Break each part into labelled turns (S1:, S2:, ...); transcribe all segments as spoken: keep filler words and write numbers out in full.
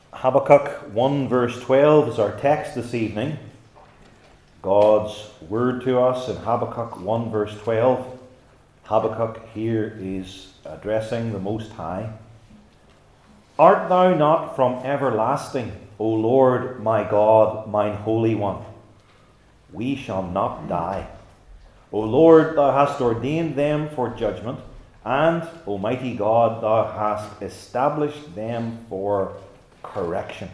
S1: Habakkuk one verse twelve is our text this evening. God's word to us in Habakkuk one verse twelve. Habakkuk here is addressing the Most High. Art thou not from everlasting, O Lord my God, mine Holy One? We shall not die. O Lord, thou hast ordained them for judgment, and, Almighty God, thou hast established them for correction.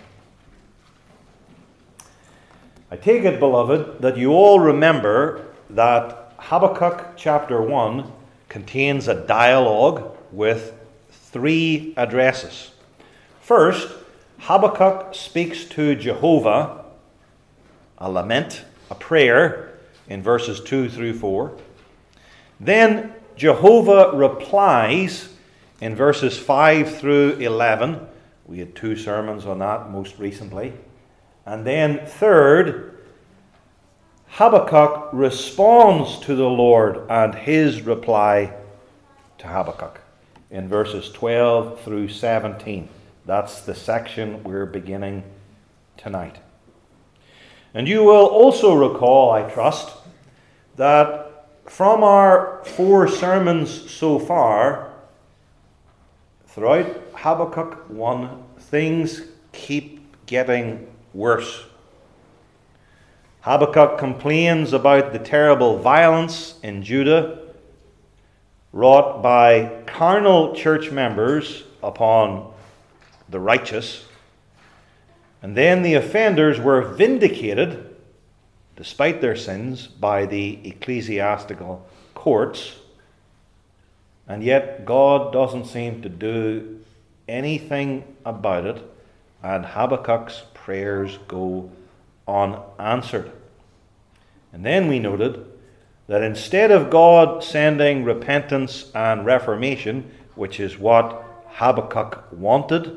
S1: I take it, beloved, that you all remember that Habakkuk chapter one contains a dialogue with three addresses. First, Habakkuk speaks to Jehovah, a lament, a prayer, in verses two through four. Then Jehovah replies in verses five through eleven. We had two sermons on that most recently. And then third, Habakkuk responds to the Lord and his reply to Habakkuk in verses twelve through seventeen. That's the section we're beginning tonight. And you will also recall, I trust, that from our four sermons so far, throughout Habakkuk one, things keep getting worse. Habakkuk complains about the terrible violence in Judah wrought by carnal church members upon the righteous. And then the offenders were vindicated, despite their sins, by the ecclesiastical courts. And yet God doesn't seem to do anything about it, and Habakkuk's prayers go unanswered. And then we noted that instead of God sending repentance and reformation, which is what Habakkuk wanted,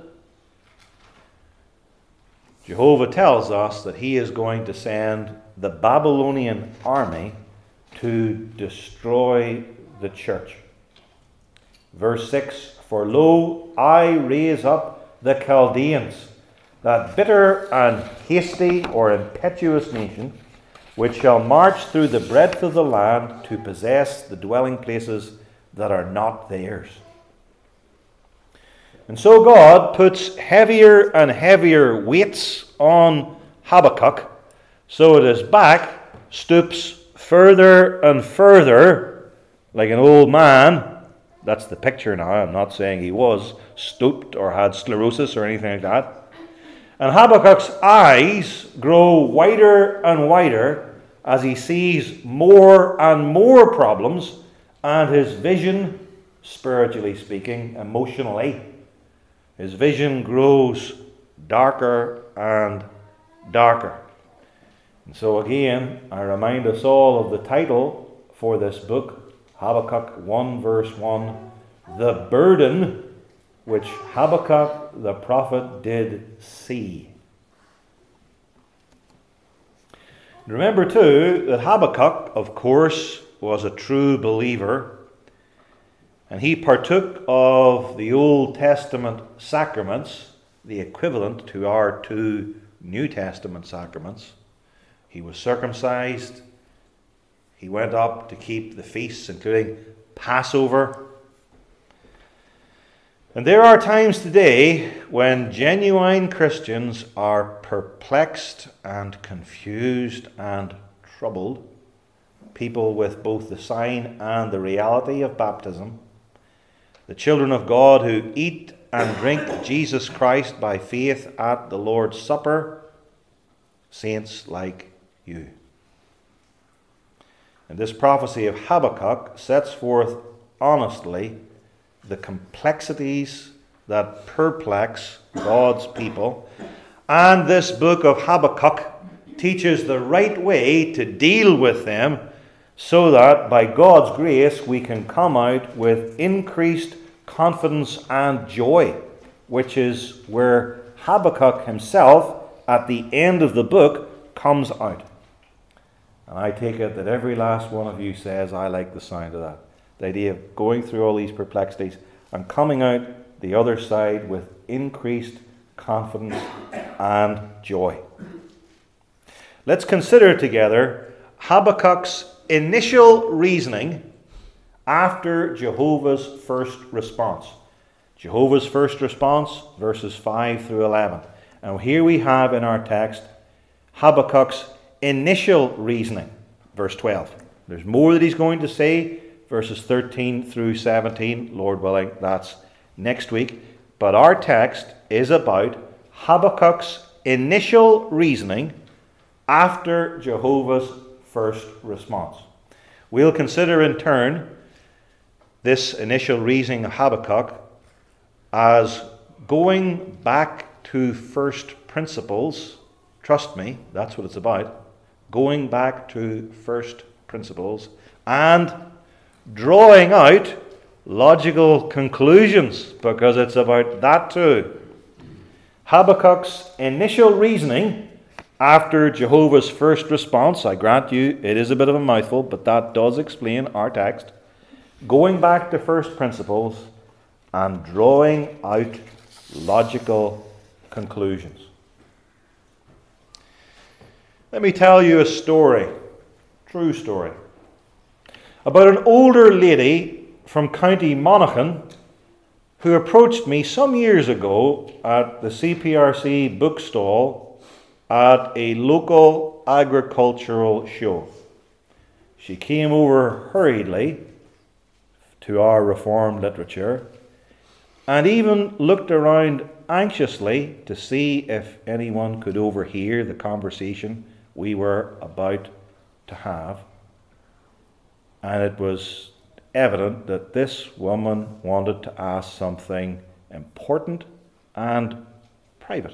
S1: Jehovah tells us that he is going to send the Babylonian army to destroy the church. Verse six, for lo, I raise up the Chaldeans, that bitter and hasty or impetuous nation, which shall march through the breadth of the land to possess the dwelling places that are not theirs. And so God puts heavier and heavier weights on Habakkuk, so that his back stoops further and further, like an old man. That's the picture now. I'm not saying he was stooped or had sclerosis or anything like that. And Habakkuk's eyes grow wider and wider as he sees more and more problems, and his vision, spiritually speaking, emotionally, his vision grows darker and darker. And so again, I remind us all of the title for this book, Habakkuk one verse one, the burden which Habakkuk the prophet did see. Remember too that Habakkuk, of course, was a true believer, and he partook of the Old Testament sacraments, the equivalent to our two New Testament sacraments. He was circumcised. He went up to keep the feasts, including Passover. And there are times today when genuine Christians are perplexed and confused and troubled. People with both the sign and the reality of baptism. The children of God who eat and drink Jesus Christ by faith at the Lord's Supper. Saints like you. And this prophecy of Habakkuk sets forth honestly the complexities that perplex God's people. And this book of Habakkuk teaches the right way to deal with them, so that by God's grace we can come out with increased confidence and joy, which is where Habakkuk himself, at the end of the book, comes out. And I take it that every last one of you says, I like the sound of that. The idea of going through all these perplexities and coming out the other side with increased confidence, and joy. Let's consider together Habakkuk's initial reasoning after Jehovah's first response. Jehovah's first response, verses five through eleven. And here we have in our text Habakkuk's initial reasoning, verse twelve. There's more that he's going to say, verses thirteen through seventeen. Lord willing, that's next week. But our text is about Habakkuk's initial reasoning after Jehovah's first response. We'll consider in turn this initial reasoning of Habakkuk as going back to first principles. Trust me, that's what it's about. Going back to first principles and drawing out logical conclusions, because it's about that too. Habakkuk's initial reasoning after Jehovah's first response, I grant you it is a bit of a mouthful, but that does explain our text. Going back to first principles and drawing out logical conclusions. Let me tell you a story, true story, about an older lady from County Monaghan who approached me some years ago at the C P R C bookstall at a local agricultural show. She came over hurriedly to our Reformed literature and even looked around anxiously to see if anyone could overhear the conversation we were about to have. And it was evident that this woman wanted to ask something important and private.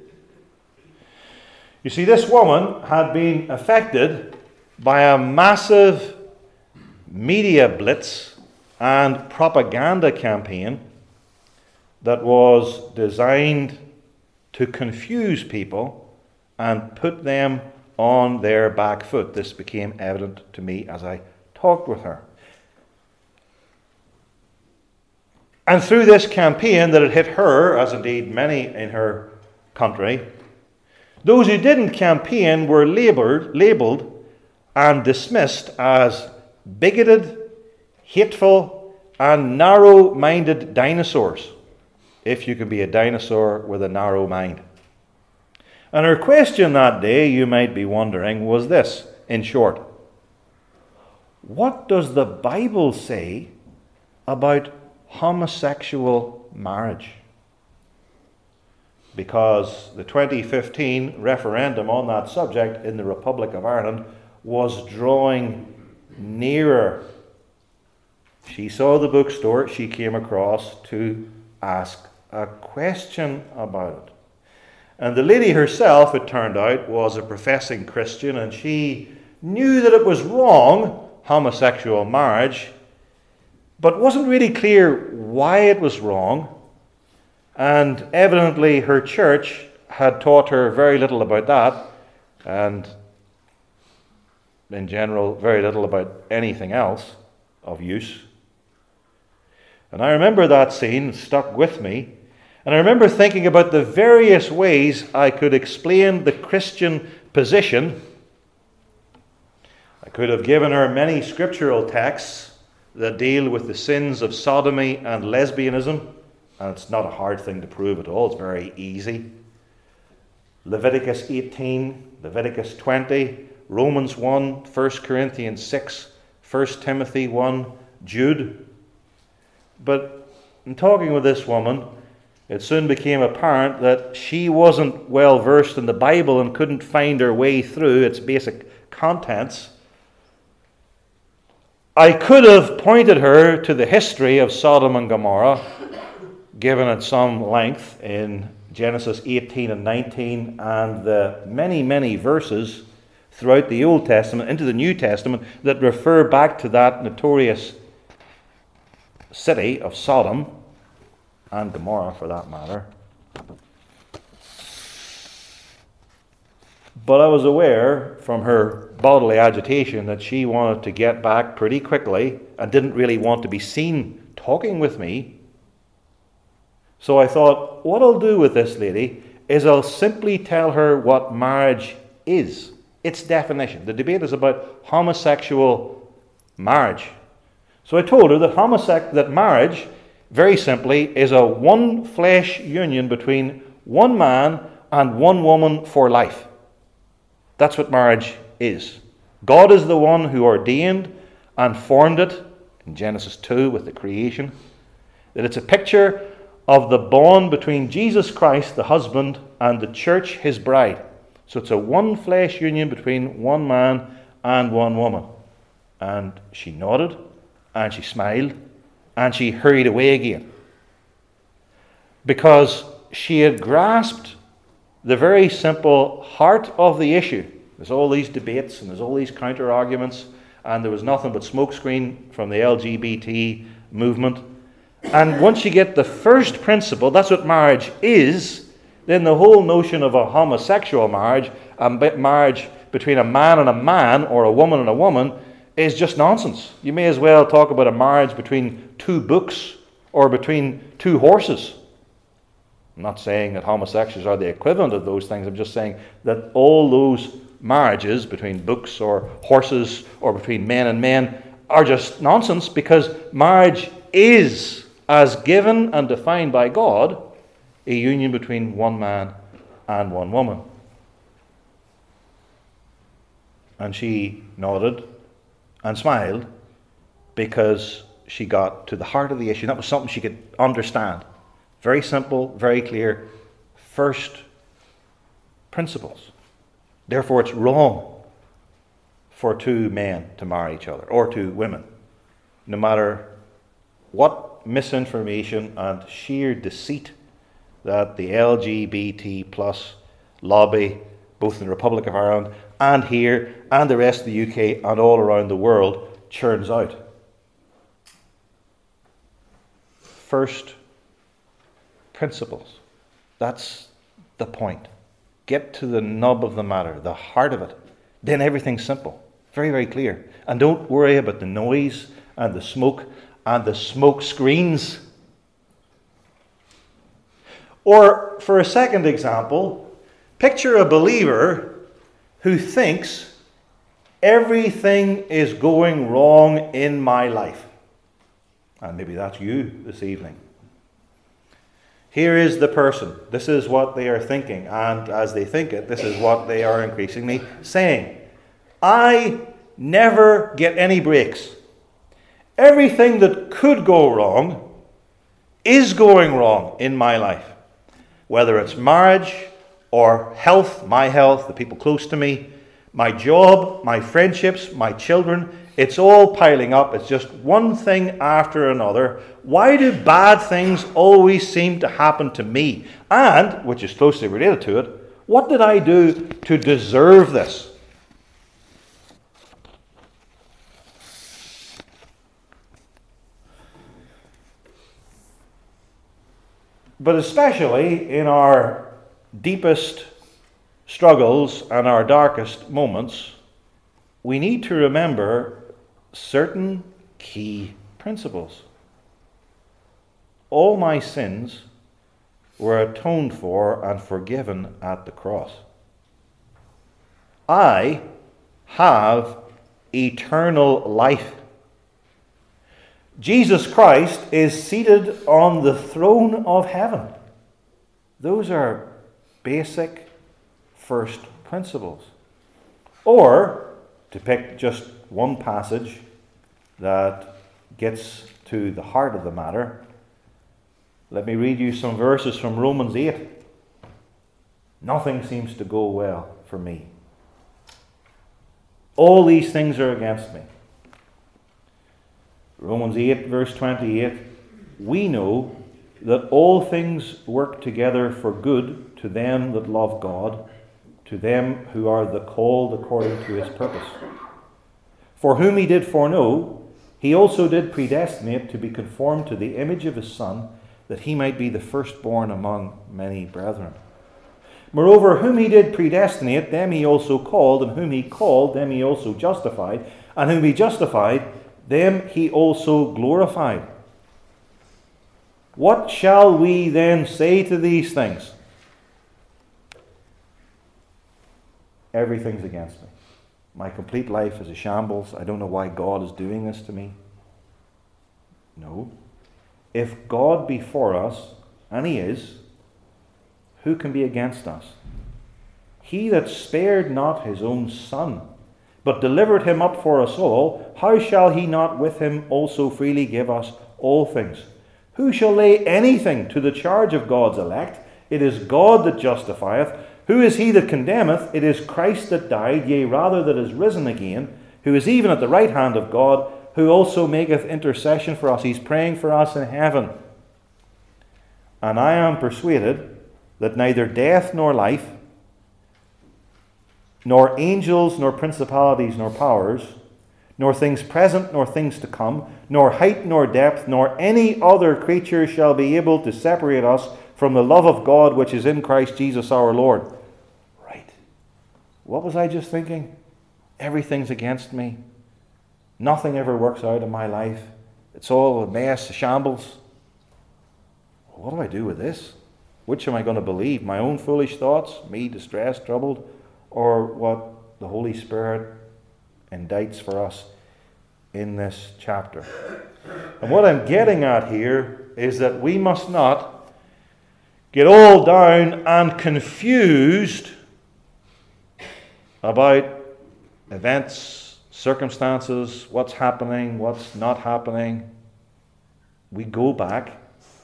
S1: You see, this woman had been affected by a massive media blitz and propaganda campaign that was designed to confuse people and put them on their back foot. This became evident to me as I talked with her. And through this campaign that had hit her, as indeed many in her country, those who didn't campaign were labelled, labelled and dismissed as bigoted, hateful, and narrow-minded dinosaurs, if you can be a dinosaur with a narrow mind. And her question that day, you might be wondering, was this, in short: what does the Bible say about homosexual marriage? Because the twenty fifteen referendum on that subject in the Republic of Ireland was drawing nearer. She saw the bookstore, she came across to ask a question about it. And the lady herself, it turned out, was a professing Christian, and she knew that it was wrong, homosexual marriage, but wasn't really clear why it was wrong. And evidently her church had taught her very little about that, and in general very little about anything else of use. And I remember that scene stuck with me, and I remember thinking about the various ways I could explain the Christian position. I could have given her many scriptural texts that deal with the sins of sodomy and lesbianism, and it's not a hard thing to prove at all, it's very easy. Leviticus eighteen, Leviticus twenty, Romans one, First Corinthians six, First Timothy one, Jude. But in talking with this woman, it soon became apparent that she wasn't well versed in the Bible and couldn't find her way through its basic contents. I could have pointed her to the history of Sodom and Gomorrah, given at some length in Genesis eighteen and nineteen, and the many, many verses throughout the Old Testament into the New Testament that refer back to that notorious city of Sodom, and Gomorrah for that matter. But I was aware from her bodily agitation that she wanted to get back pretty quickly and didn't really want to be seen talking with me. So I thought, what I'll do with this lady is I'll simply tell her what marriage is, its definition. The debate is about homosexual marriage. So I told her that homosexual, that marriage, very simply, is a one flesh union between one man and one woman for life. That's what marriage is. God is the one who ordained and formed it in Genesis two with the creation. That it's a picture of the bond between Jesus Christ, the husband, and the church, his bride. So it's a one flesh union between one man and one woman. And she nodded, and she smiled, and she hurried away again. Because she had grasped the very simple heart of the issue. There's all these debates, and there's all these counter-arguments, and there was nothing but smokescreen from the L G B T movement. And once you get the first principle, that's what marriage is, then the whole notion of a homosexual marriage, a marriage between a man and a man, or a woman and a woman, is just nonsense. You may as well talk about a marriage between two books or between two horses. I'm not saying that homosexuals are the equivalent of those things. I'm just saying that all those marriages between books or horses or between men and men are just nonsense, because marriage is, as given and defined by God, a union between one man and one woman. And she nodded and smiled because she got to the heart of the issue. That was something she could understand. Very simple, very clear. First principles. Therefore, it's wrong for two men to marry each other, or two women, no matter what misinformation and sheer deceit that the L G B T plus lobby, both in the Republic of Ireland and here and the rest of the U K and all around the world, churns out. First principles. That's the point. Get to the nub of the matter, the heart of it. Then everything's simple. Very, very clear. And don't worry about the noise and the smoke and the smoke screens. Or, for a second example, picture a believer who thinks everything is going wrong in my life. And maybe that's you this evening. Here is the person. This is what they are thinking. And as they think it, this is what they are increasingly saying. I never get any breaks. Everything that could go wrong is going wrong in my life. Whether it's marriage or health, my health, the people close to me, my job, my friendships, my children, it's all piling up. It's just one thing after another. Why do bad things always seem to happen to me? And, which is closely related to it, what did I do to deserve this? But especially in our deepest struggles and our darkest moments, we need to remember certain key principles. All my sins were atoned for and forgiven at the cross. I have eternal life. Jesus Christ is seated on the throne of heaven. Those are basic first principles. Or, to pick just one passage that gets to the heart of the matter, let me read you some verses from Romans eight. Nothing seems to go well for me. All these things are against me. Romans eight, verse twenty-eight, we know that all things work together for good to them that love God, to them who are the called according to his purpose. For whom he did foreknow, he also did predestinate to be conformed to the image of his Son, that he might be the firstborn among many brethren. Moreover, whom he did predestinate, them he also called, and whom he called, them he also justified, and whom he justified, them he also glorified. What shall we then say to these things? Everything's against me. My complete life is a shambles. I don't know why God is doing this to me. No. If God be for us, and He is, who can be against us? He that spared not His own Son, but delivered Him up for us all, how shall He not with Him also freely give us all things? Who shall lay anything to the charge of God's elect? It is God that justifieth. Who is he that condemneth? It is Christ that died, yea, rather that is risen again, who is even at the right hand of God, who also maketh intercession for us. He's praying for us in heaven. And I am persuaded that neither death nor life, nor angels, nor principalities, nor powers, nor things present, nor things to come, nor height, nor depth, nor any other creature shall be able to separate us from the love of God which is in Christ Jesus our Lord. Right. What was I just thinking? Everything's against me. Nothing ever works out in my life. It's all a mess, a shambles. What do I do with this? Which am I going to believe? My own foolish thoughts, me distressed, troubled, or what the Holy Spirit indicts for us in this chapter? And what I'm getting at here is that we must not get all down and confused about events, circumstances, what's happening, what's not happening. We go back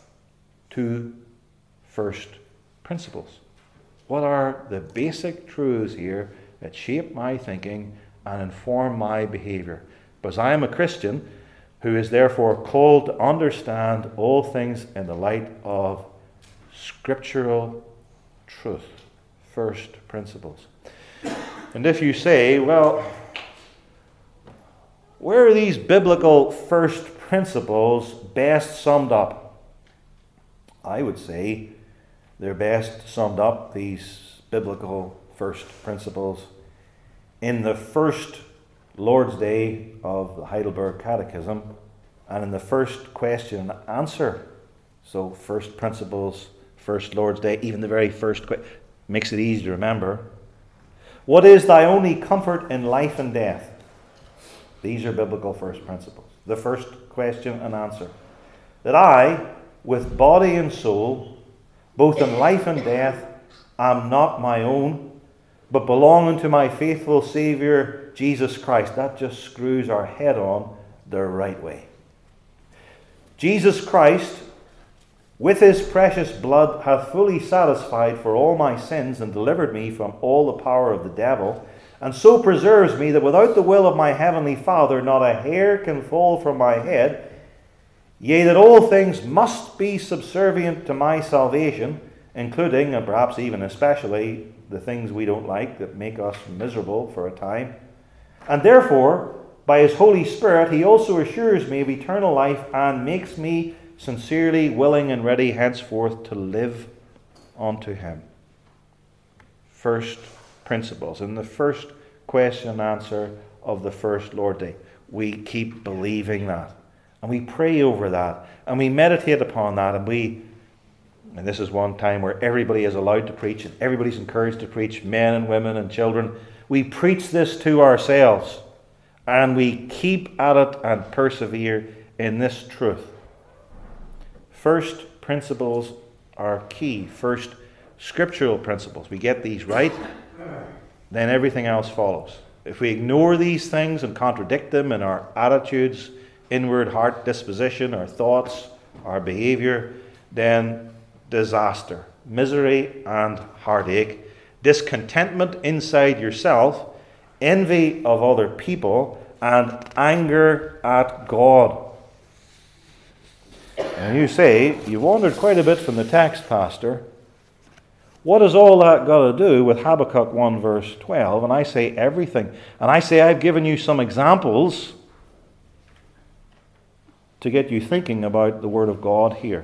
S1: to first principles. What are the basic truths here that shape my thinking and inform my behavior? Because I am a Christian who is therefore called to understand all things in the light of scriptural truth. First principles. And if you say, well, where are these biblical first principles best summed up? I would say they're best summed up, these biblical first principles, in the first Lord's Day of the Heidelberg Catechism and in the first question and answer. So first principles, first Lord's Day, even the very first question, makes it easy to remember. What is thy only comfort in life and death? These are biblical first principles. The first question and answer. That I, with body and soul, both in life and death, am not my own, but belong unto my faithful Saviour, Jesus Christ. That just screws our head on the right way. Jesus Christ, with his precious blood, hath fully satisfied for all my sins and delivered me from all the power of the devil, and so preserves me that without the will of my heavenly Father not a hair can fall from my head, yea, that all things must be subservient to my salvation, including, and perhaps even especially, the things we don't like that make us miserable for a time. And therefore, by his Holy Spirit, he also assures me of eternal life and makes me sincerely willing and ready henceforth to live unto him. First principles. In the first question and answer of the first Lord's Day, we keep believing that. And we pray over that. And we meditate upon that. And we, and this is one time where everybody is allowed to preach and everybody's encouraged to preach, men and women and children. We preach this to ourselves. And we keep at it and persevere in this truth. First principles are key. First scriptural principles. We get these right, then everything else follows. If we ignore these things and contradict them in our attitudes, inward heart disposition, our thoughts, our behavior, then disaster, misery and heartache, discontentment inside yourself, envy of other people, and anger at God. And you say, you wandered quite a bit from the text, Pastor. What has all that got to do with Habakkuk one verse twelve? And I say everything. And I say I've given you some examples to get you thinking about the Word of God here.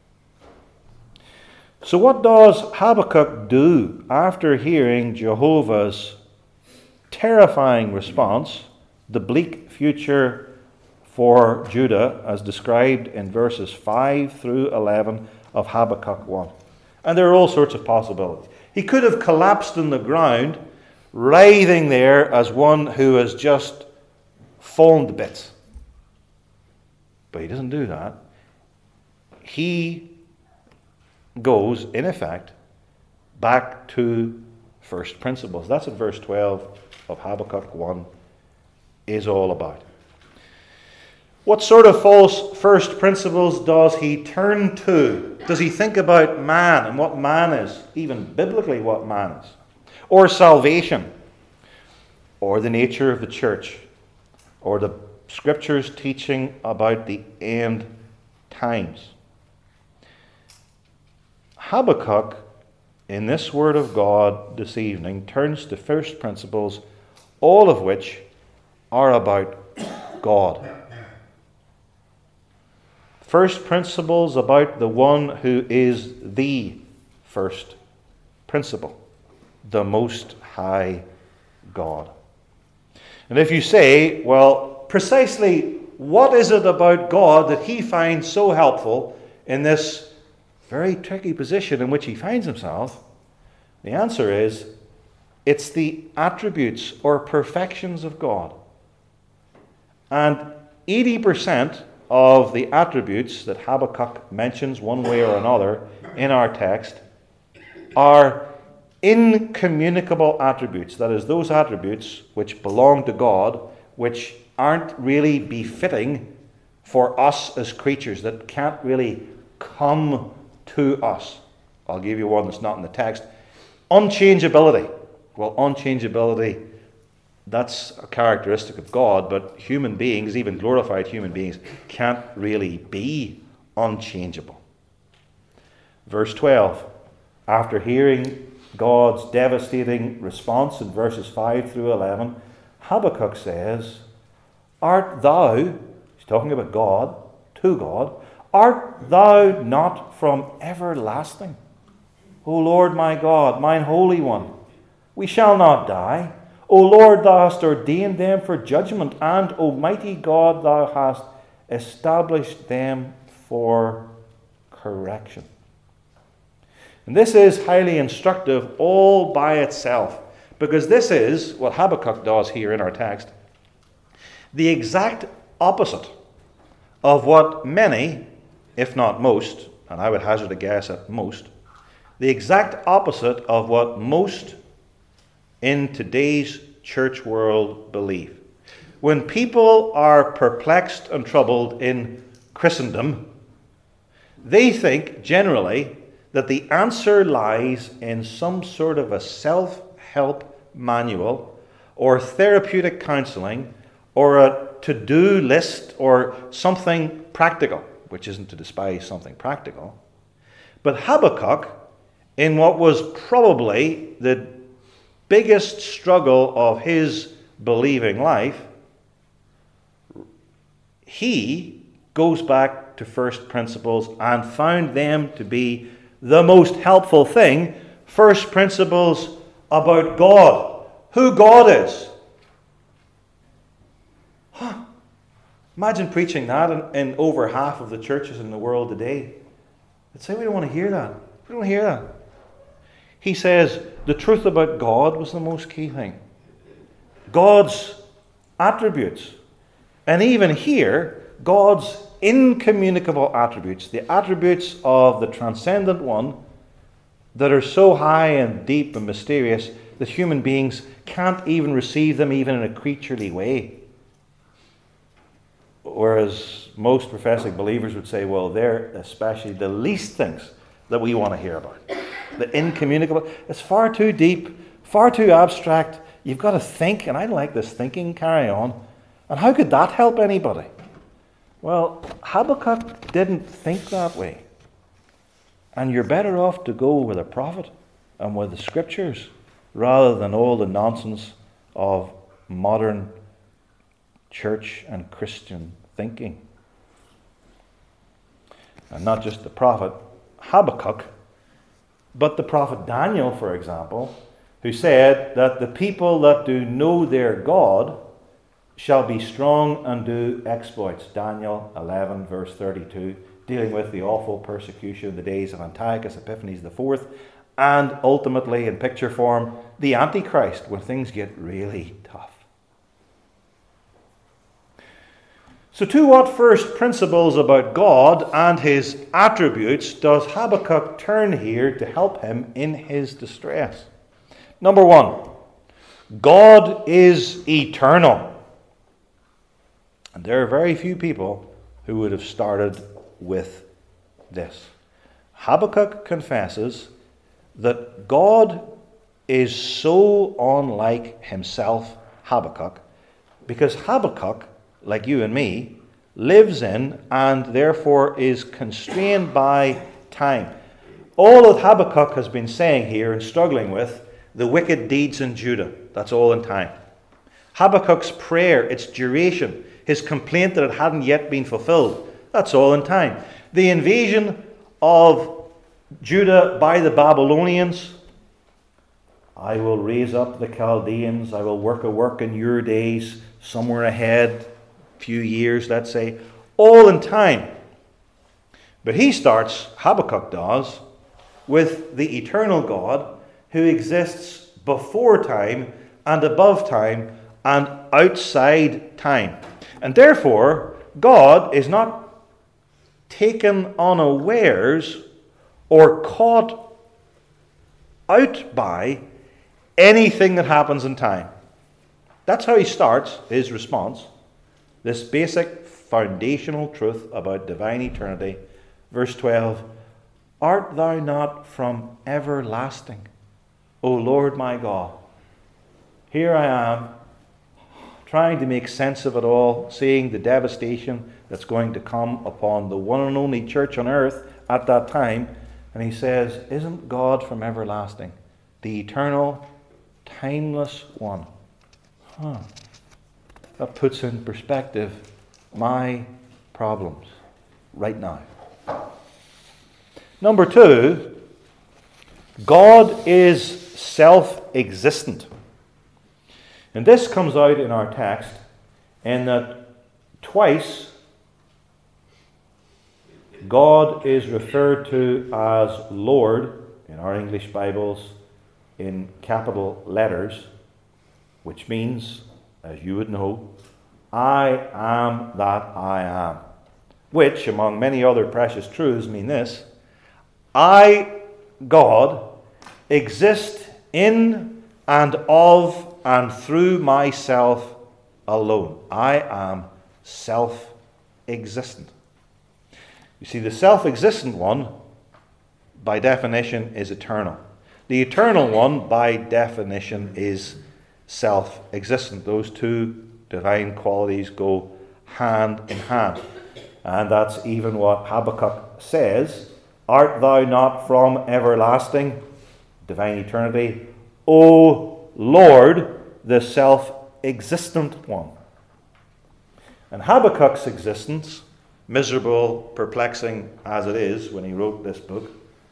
S1: So what does Habakkuk do after hearing Jehovah's terrifying response, the bleak future for Judah as described in verses five through eleven of Habakkuk one. And there are all sorts of possibilities. He could have collapsed on the ground, writhing there as one who has just fallen to bits. But he doesn't do that. He goes, in effect, back to first principles. That's what verse twelve of Habakkuk one is all about. What sort of false first principles does he turn to? Does he think about man and what man is, even biblically what man is? Or salvation? Or the nature of the church? Or the Scriptures teaching about the end times? Habakkuk, in this word of God this evening, turns to first principles, all of which are about God. First principles about the one who is the first principle, the Most High God. And if you say, well, precisely what is it about God that he finds so helpful in this very tricky position in which he finds himself, the answer is, it's the attributes or perfections of God. And eighty percent of the attributes that Habakkuk mentions one way or another in our text are incommunicable attributes. That is, those attributes which belong to God, which aren't really befitting for us as creatures, that can't really come to us. I'll give you one that's not in the text. Unchangeability. Well, unchangeability, that's a characteristic of God, but human beings, even glorified human beings, can't really be unchangeable. Verse twelve, after hearing God's devastating response in verses five through eleven, Habakkuk says, Art thou, he's talking about God, to God, art thou not from everlasting? O Lord my God, mine Holy One, we shall not die. O Lord, thou hast ordained them for judgment, and Almighty God, thou hast established them for correction. And this is highly instructive all by itself, because this is what Habakkuk does here in our text. The exact opposite of what many, if not most, and I would hazard a guess at most, the exact opposite of what most in today's church world believe. When people are perplexed and troubled in Christendom, they think generally that the answer lies in some sort of a self-help manual or therapeutic counseling or a to-do list or something practical, which isn't to despise something practical. But Habakkuk, in what was probably the biggest struggle of his believing life, he goes back to first principles and found them to be the most helpful thing. First principles about God, who God is. Huh. Imagine preaching that in, in over half of the churches in the world today. They'd say, we don't want to hear that. We don't want to hear that. He says the truth about God was the most key thing. God's attributes. And even here, God's incommunicable attributes, the attributes of the transcendent one that are so high and deep and mysterious that human beings can't even receive them even in a creaturely way. Whereas most professing believers would say, well, they're especially the least things that we want to hear about. The incommunicable. It's far too deep, far too abstract. You've got to think, and I don't like this thinking, carry on. And how could that help anybody? Well, Habakkuk didn't think that way. And you're better off to go with a prophet and with the Scriptures rather than all the nonsense of modern church and Christian thinking. And not just the prophet Habakkuk, but the prophet Daniel, for example, who said that the people that do know their God shall be strong and do exploits. Daniel eleven, verse thirty-two, dealing with the awful persecution of the days of Antiochus Epiphanes the fourth, and ultimately, in picture form, the Antichrist, when things get really tough. So to what first principles about God and his attributes does Habakkuk turn here to help him in his distress? Number one, God is eternal. And there are very few people who would have started with this. Habakkuk confesses that God is so unlike himself, Habakkuk, because Habakkuk, like you and me, lives in and therefore is constrained by time. All that Habakkuk has been saying here and struggling with, the wicked deeds in Judah, that's all in time. Habakkuk's prayer, its duration, his complaint that it hadn't yet been fulfilled, that's all in time. The invasion of Judah by the Babylonians, I will raise up the Chaldeans, I will work a work in your days, somewhere ahead, few years, let's say, all in time. But he starts, Habakkuk does, with the eternal God who exists before time and above time and outside time. And therefore, God is not taken unawares or caught out by anything that happens in time. That's how he starts his response. This basic foundational truth about divine eternity. Verse twelve, art thou not from everlasting, O Lord my God? Here I am, trying to make sense of it all, seeing the devastation that's going to come upon the one and only church on earth at that time. And he says, isn't God from everlasting, the eternal, timeless one? Huh. That puts in perspective my problems right now. Number two, God is self-existent. And this comes out in our text in that twice God is referred to as Lord in our English Bibles in capital letters, which means, as you would know, I am that I am. Which, among many other precious truths, mean this: I, God, exist in and of and through myself alone. I am self-existent. You see, the self-existent one, by definition, is eternal. The eternal one, by definition, is self-existent. Those two divine qualities go hand in hand. And that's even what Habakkuk says. Art thou not from everlasting, divine eternity, O Lord, the self-existent one? And Habakkuk's existence, miserable, perplexing as it is when he wrote this book,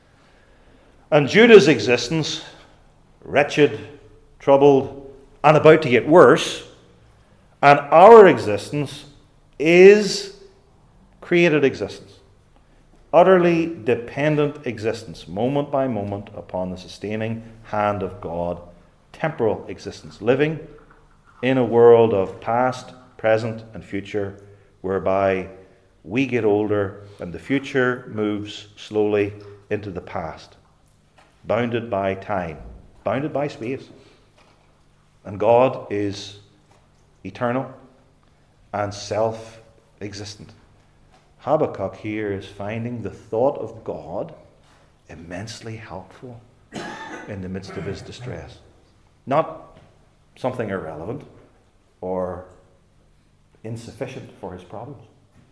S1: and Judah's existence, wretched, troubled, and about to get worse, and our existence is created existence, utterly dependent existence, moment by moment upon the sustaining hand of God, temporal existence, living in a world of past, present, and future, whereby we get older and the future moves slowly into the past, bounded by time, bounded by space. And God is eternal and self-existent. Habakkuk here is finding the thought of God immensely helpful in the midst of his distress. Not something irrelevant or insufficient for his problems.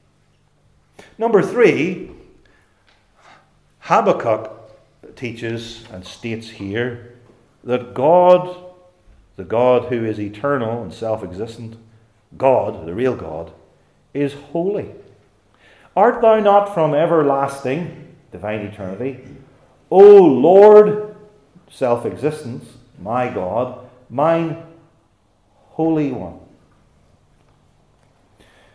S1: Number three, Habakkuk teaches and states here that God, the God who is eternal and self-existent, God, the real God, is holy. Art thou not from everlasting, divine eternity, O Lord, self-existence, my God, mine Holy One?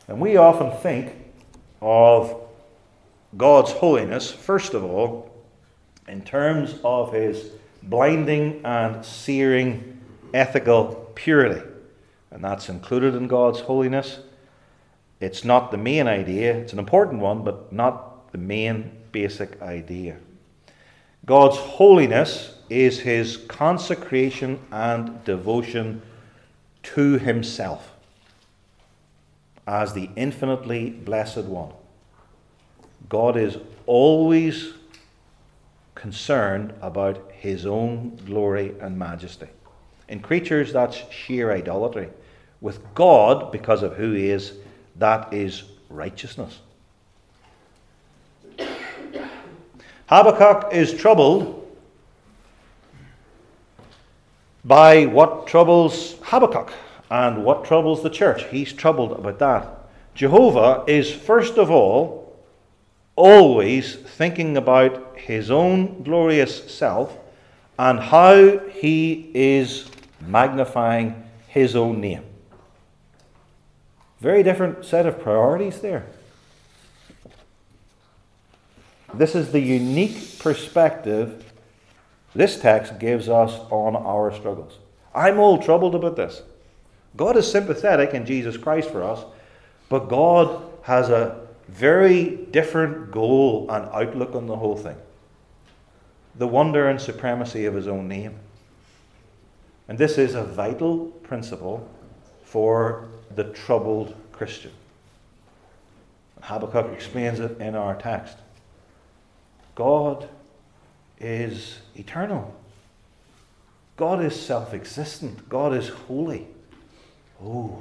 S1: And we often think of God's holiness, first of all, in terms of his blinding and searing ethical purity. And that's included in God's holiness. It's not the main idea. It's an important one, but not the main basic idea. God's holiness is his consecration and devotion to himself as the infinitely blessed one. God is always concerned about his own glory and majesty. In creatures, that's sheer idolatry. With God, because of who he is, that is righteousness. Habakkuk is troubled by what troubles Habakkuk and what troubles the church. He's troubled about that. Jehovah is, first of all, always thinking about his own glorious self and how he is magnifying his own name. Very different set of priorities there. This is the unique perspective this text gives us on our struggles. I'm all troubled about this. God is sympathetic in Jesus Christ for us, but God has a very different goal and outlook on the whole thing. The wonder and supremacy of his own name. And this is a vital principle for the troubled Christian. Habakkuk explains it in our text. God is eternal. God is self-existent. God is holy. Oh.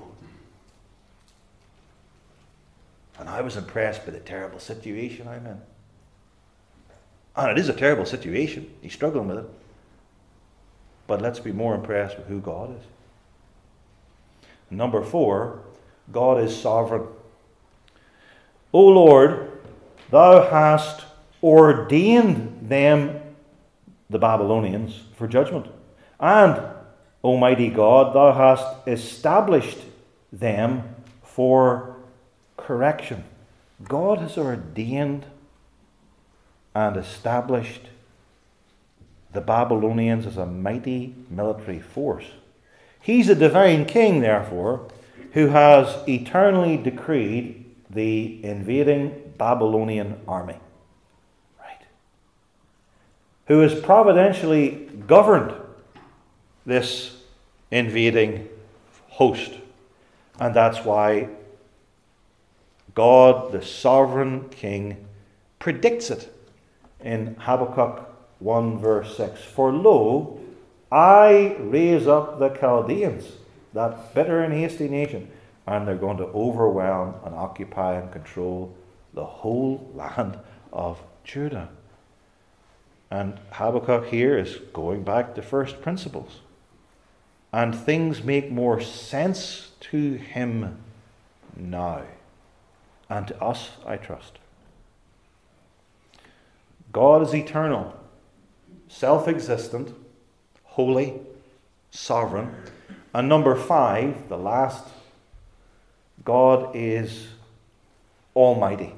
S1: And I was impressed by the terrible situation I'm in. And it is a terrible situation. He's struggling with it. But let's be more impressed with who God is. Number four, God is sovereign. O Lord, thou hast ordained them, the Babylonians, for judgment. And, Almighty God, thou hast established them for correction. God has ordained and established the Babylonians as a mighty military force. He's a divine king, therefore, who has eternally decreed the invading Babylonian army. Right. Who has providentially governed this invading host. And that's why God, the sovereign king, predicts it in Habakkuk one verse six. For lo, I raise up the Chaldeans, that bitter and hasty nation, and they're going to overwhelm and occupy and control the whole land of Judah. And Habakkuk here is going back to first principles. And things make more sense to him now. And to us, I trust. God is eternal, self-existent, holy, sovereign. And number five, the last, God is almighty.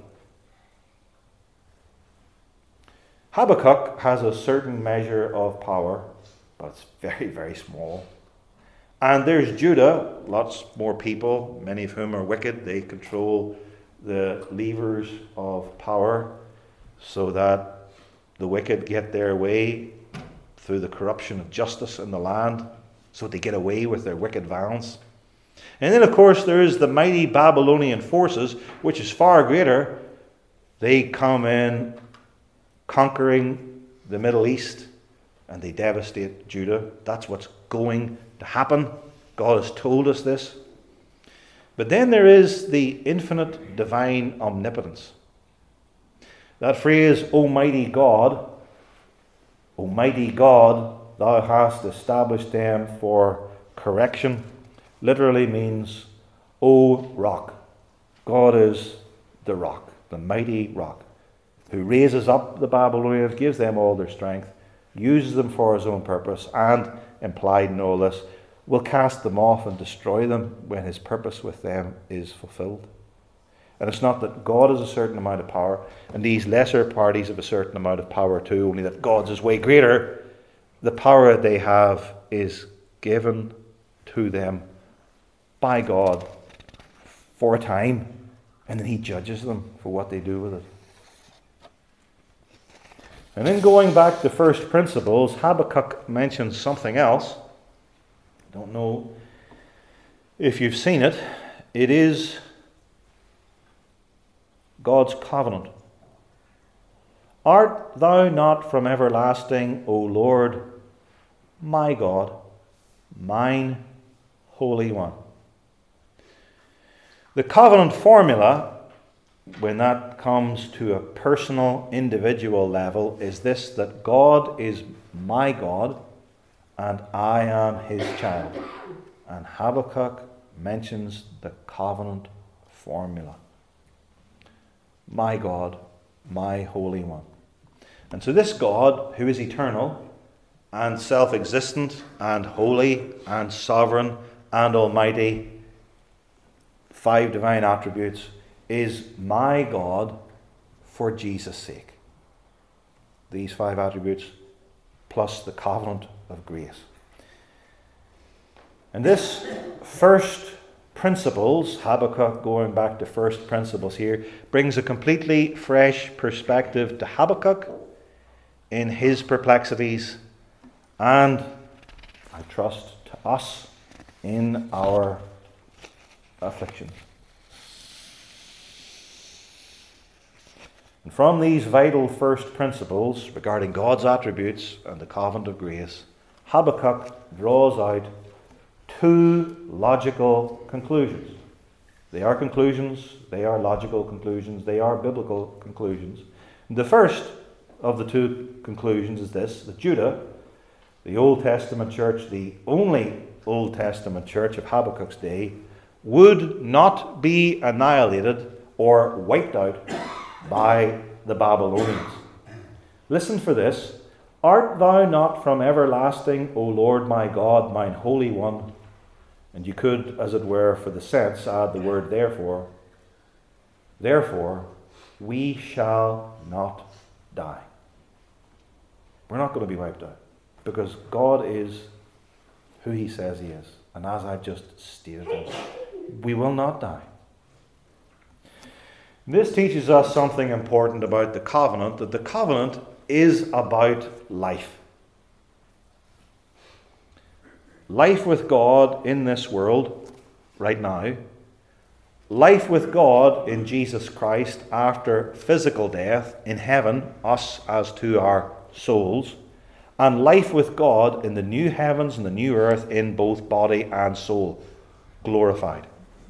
S1: Habakkuk has a certain measure of power, but it's very, very small. And there's Judah, lots more people, many of whom are wicked. They control the levers of power so that the wicked get their way through the corruption of justice in the land, so they get away with their wicked violence. And then, of course, there is the mighty Babylonian forces, which is far greater. They come in conquering the Middle East, and they devastate Judah. That's what's going to happen. God has told us this. But then there is the infinite divine omnipotence. That phrase, Almighty God, Almighty God, thou hast established them for correction, literally means, O rock. God is the rock, the mighty rock, who raises up the Babylonians, gives them all their strength, uses them for his own purpose, and, implied in all this, will cast them off and destroy them when his purpose with them is fulfilled. And it's not that God has a certain amount of power and these lesser parties have a certain amount of power too, only that God's is way greater. The power they have is given to them by God for a time, and then he judges them for what they do with it. And then going back to first principles, Habakkuk mentions something else. I don't know if you've seen it. It is God's covenant. Art thou not from everlasting, O Lord, my God, mine Holy One? The covenant formula, when that comes to a personal, individual level, is this: that God is my God and I am his child. And Habakkuk mentions the covenant formula. My God, my Holy One. And so this God, who is eternal and self-existent and holy and sovereign and almighty, five divine attributes, is my God for Jesus' sake. These five attributes plus the covenant of grace. And this first principles, Habakkuk going back to first principles here, brings a completely fresh perspective to Habakkuk in his perplexities, and I trust to us in our affliction. And from these vital first principles regarding God's attributes and the covenant of grace, Habakkuk draws out two logical conclusions. They are conclusions, they are logical conclusions, they are biblical conclusions. The first of the two conclusions is this: that Judah, the Old Testament church, the only Old Testament church of Habakkuk's day, would not be annihilated or wiped out by the Babylonians. Listen for this: art thou not from everlasting, O Lord my God, mine Holy One? And you could, as it were, for the sense, add the word therefore. Therefore, we shall not die. We're not going to be wiped out, because God is who he says he is. And as I've just stated, we will not die. This teaches us something important about the covenant, that the covenant is about life. Life with God in this world right now. Life with God in Jesus Christ after physical death in heaven, us as to our souls. And life with God in the new heavens and the new earth in both body and soul, glorified.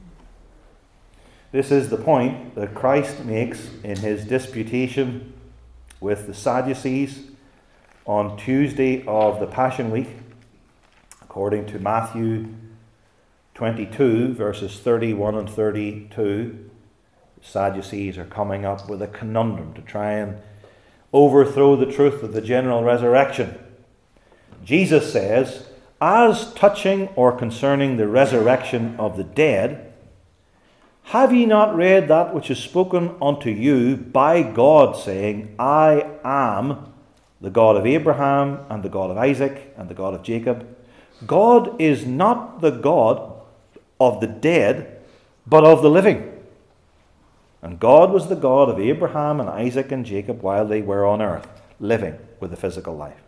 S1: This is the point that Christ makes in his disputation with the Sadducees on Tuesday of the Passion Week. According to Matthew twenty-two, verses thirty-one and thirty-two, the Sadducees are coming up with a conundrum to try and overthrow the truth of the general resurrection. Jesus says, as touching or concerning the resurrection of the dead, have ye not read that which is spoken unto you by God, saying, I am the God of Abraham, and the God of Isaac, and the God of Jacob? God is not the God of the dead, but of the living. And God was the God of Abraham and Isaac and Jacob while they were on earth, living with a physical life.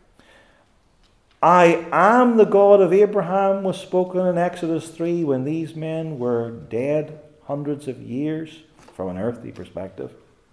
S1: I am the God of Abraham was spoken in Exodus three when these men were dead hundreds of years from an earthly perspective.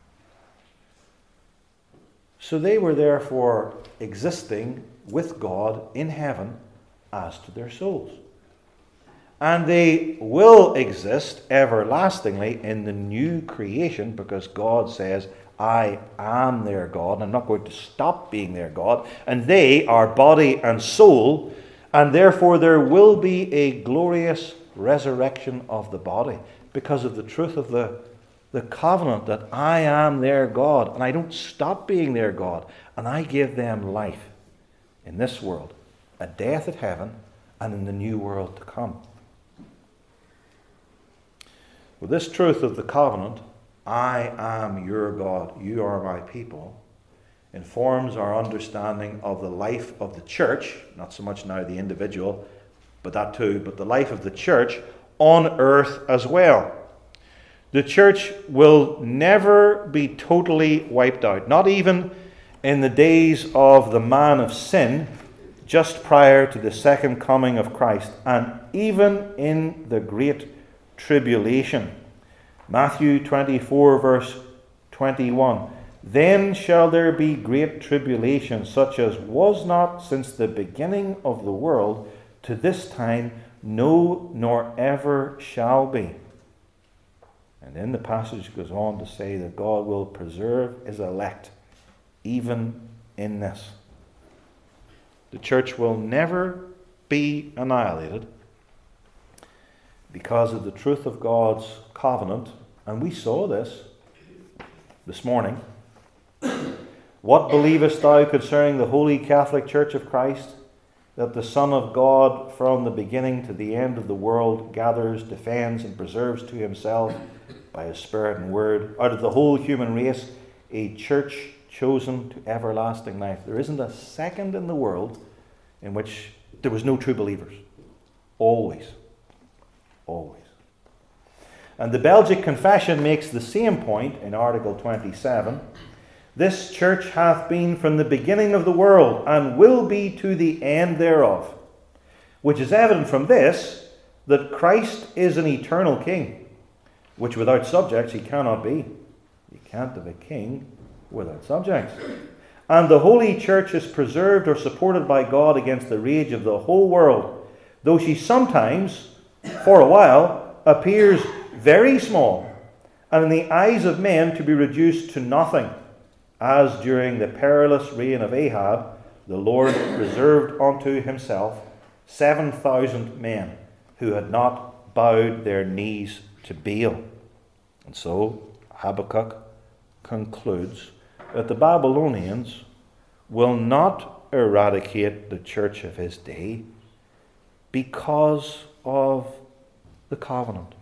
S1: So they were therefore existing with God in heaven as to their souls. And they will exist everlastingly in the new creation, because God says, I am their God. I'm not going to stop being their God. And they are body and soul, and therefore there will be a glorious resurrection of the body because of the truth of the, the covenant that I am their God, and I don't stop being their God, and I give them life in this world, a death at heaven, and in the new world to come. Well, this truth of the covenant, I am your God, you are my people, informs our understanding of the life of the church, not so much now the individual, but that too, but the life of the church on earth as well. The church will never be totally wiped out, not even in the days of the man of sin, just prior to the second coming of Christ, and even in the great tribulation. Matthew twenty-four, verse twenty-one. Then shall there be great tribulation, such as was not since the beginning of the world to this time, no, nor ever shall be. And then the passage goes on to say that God will preserve his elect, even in this. The church will never be annihilated because of the truth of God's covenant. And we saw this this morning. What believest thou concerning the Holy Catholic Church of Christ? That the Son of God from the beginning to the end of the world gathers, defends, and preserves to himself by his Spirit and Word, out of the whole human race, a church chosen to everlasting life. There isn't a second in the world in which there was no true believers. Always. Always. And the Belgic Confession makes the same point in Article twenty-seven. This church hath been from the beginning of the world, and will be to the end thereof. Which is evident from this, that Christ is an eternal king, which without subjects he cannot be. You can't have a king without subjects. And the Holy Church is preserved or supported by God against the rage of the whole world, though she sometimes, for a while, appears very small, and in the eyes of men to be reduced to nothing, as during the perilous reign of Ahab, the Lord reserved unto himself seven thousand men who had not bowed their knees to Baal. And so Habakkuk concludes that the Babylonians will not eradicate the church of his day because of the covenant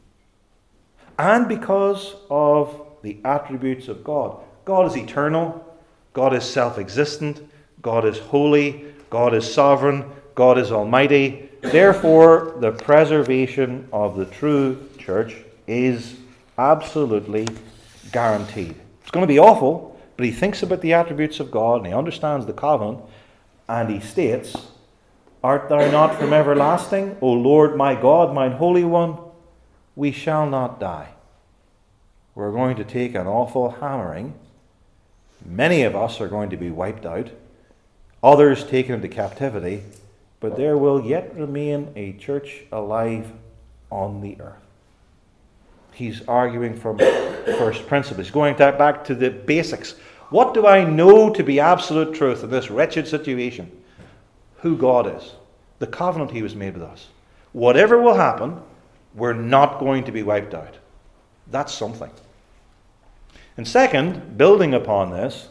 S1: and because of the attributes of God. God is eternal, God is self-existent, God is holy, God is sovereign, God is almighty. Therefore, the preservation of the true church is absolutely guaranteed. It's going to be awful, but he thinks about the attributes of God and he understands the covenant, and he states, Art thou not from everlasting, O Lord my God, mine Holy One? We shall not die. We're going to take an awful hammering. Many of us are going to be wiped out, others taken into captivity, but there will yet remain a church alive on the earth. He's arguing from first principles. He's going back to the basics. What do I know to be absolute truth in this wretched situation? Who God is, the covenant he was made with us. Whatever will happen, we're not going to be wiped out. That's something. And second, building upon this,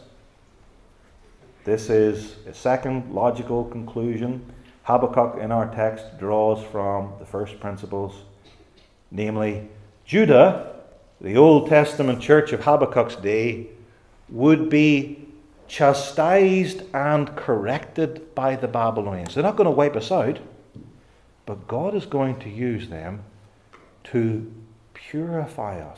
S1: this is a second logical conclusion. Habakkuk in our text draws from the first principles, namely, Judah, the Old Testament church of Habakkuk's day, would be chastised and corrected by the Babylonians. They're not going to wipe us out, but God is going to use them to purify us.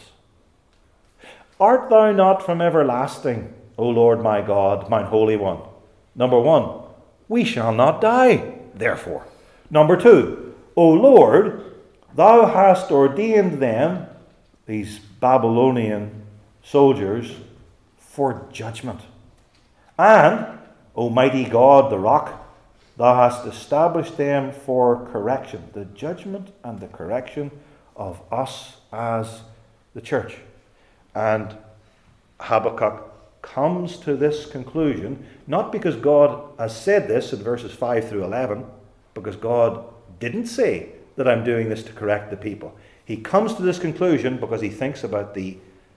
S1: Art thou not from everlasting, O Lord my God, mine Holy One? Number one, we shall not die, therefore. Number two, O Lord, thou hast ordained them, these Babylonian soldiers, for judgment. And, O mighty God, the rock, thou hast established them for correction, the judgment and the correction of us as the church. And Habakkuk comes to this conclusion, not because God has said this in verses five through eleven, because God didn't say that I'm doing this to correct the people. He comes to this conclusion because he thinks about the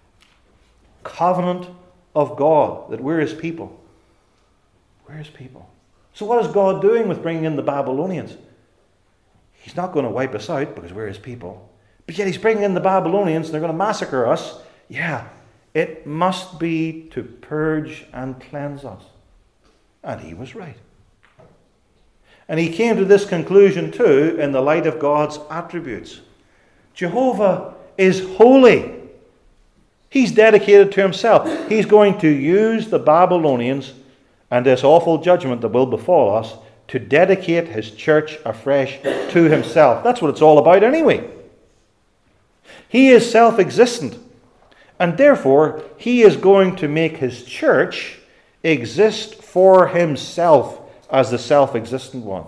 S1: covenant of God, that we're his people. We're his people. So what is God doing with bringing in the Babylonians? He's not going to wipe us out because we're his people, But yet he's bringing in the Babylonians and they're going to massacre us. Yeah, it must be to purge and cleanse us. And he was right. And he came to this conclusion too in the light of God's attributes. Jehovah is holy. He's dedicated to himself. He's going to use the Babylonians and this awful judgment that will befall us to dedicate his church afresh to himself. That's what it's all about anyway. He is self-existent, and therefore he is going to make his church exist for himself as the self-existent one.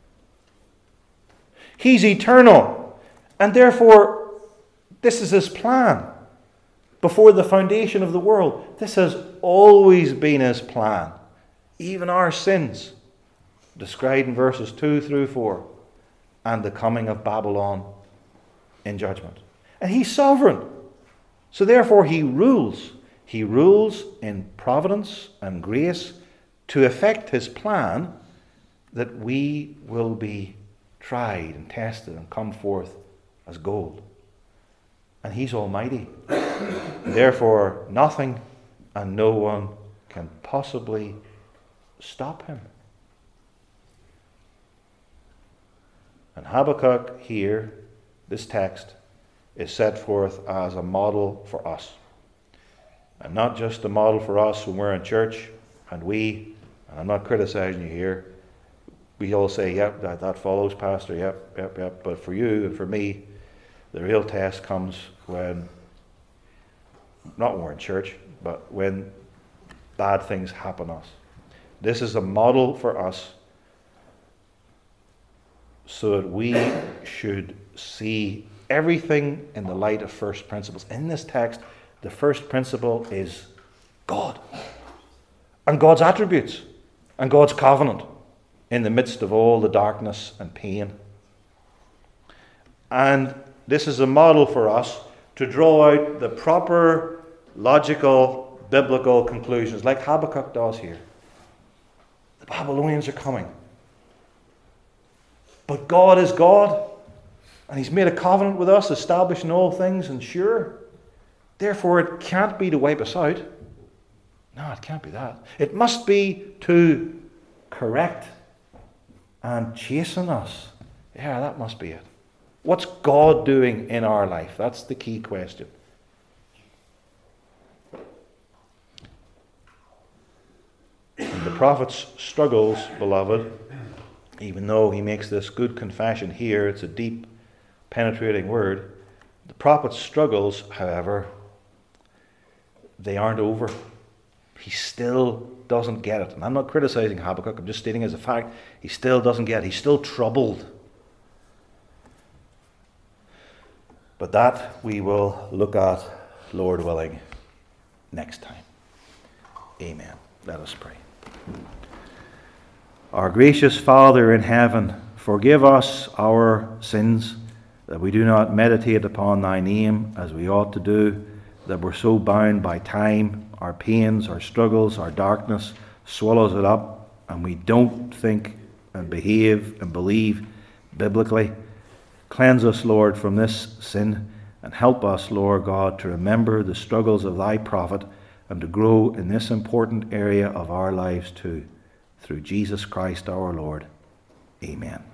S1: He's eternal, and therefore this is his plan. Before the foundation of the world, this has always been his plan. Even our sins, described in verses two through four, and the coming of Babylon in judgment. And he's sovereign. So therefore he rules. He rules in providence and grace to effect his plan that we will be tried and tested and come forth as gold. And he's almighty. Therefore nothing and no one can possibly stop him. And Habakkuk here, this text, is set forth as a model for us. And not just a model for us when we're in church and we, and I'm not criticizing you here, we all say, yep, that, that follows, Pastor, yep, yep, yep. But for you and for me, the real test comes when, not when we're in church, but when bad things happen to us. This is a model for us so that we should see everything in the light of first principles. In this text, the first principle is God and God's attributes and God's covenant in the midst of all the darkness and pain. And this is a model for us to draw out the proper, logical, biblical conclusions, like Habakkuk does here. The Babylonians are coming. But God is God, and he's made a covenant with us, establishing all things and sure. Therefore, it can't be to wipe us out. No, it can't be that. It must be to correct and chasten us. Yeah, that must be it. What's God doing in our life? That's the key question. And the prophet's struggles, beloved, even though he makes this good confession here, it's a deep, penetrating word. The prophet's struggles, however, they aren't over. He still doesn't get it. And I'm not criticizing Habakkuk, I'm just stating as a fact, he still doesn't get it. He's still troubled. But that we will look at, Lord willing, next time. Amen. Let us pray. Our gracious Father in heaven, forgive us our sins, that we do not meditate upon thy name as we ought to do, that we're so bound by time, our pains, our struggles, our darkness swallows it up, and we don't think and behave and believe biblically. Cleanse us, Lord, from this sin, and help us, Lord God, to remember the struggles of thy prophet and to grow in this important area of our lives too. Through Jesus Christ our Lord. Amen.